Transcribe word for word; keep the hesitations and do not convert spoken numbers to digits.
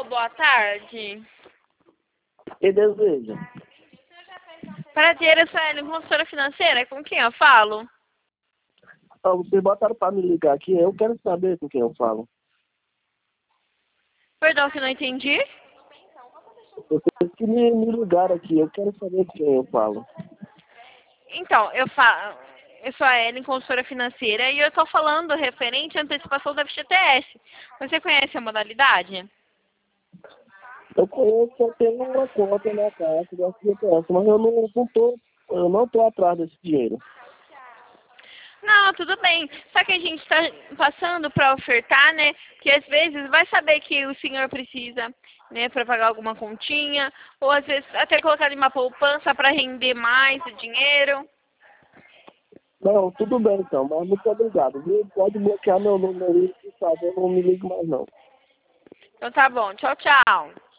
boa tarde. Que deseja? Prazer, eu sou a Ellen, consultora financeira. Com quem eu falo? Ah, vocês botaram para me ligar aqui, eu quero saber com quem eu falo. Perdão que não entendi. Vocês que me, me ligaram aqui, eu quero saber com quem eu falo. Então, eu falo... Eu sou a Ellen, consultora financeira, e eu estou falando referente à antecipação da F G T S. Você conhece a modalidade? Eu conheço, eu tenho uma conta na caixa da F G T S, mas eu não, não tô, eu não tô atrás desse dinheiro. Não, tudo bem. Só que a gente está passando para ofertar, né? Que às vezes vai saber que o senhor precisa, né, para pagar alguma continha, ou às vezes até colocar em uma poupança para render mais o dinheiro. Não, tudo bem então, mas muito obrigado, viu? Pode bloquear meu número aí, por favor, não me ligue mais não. Então tá bom. Tchau, tchau.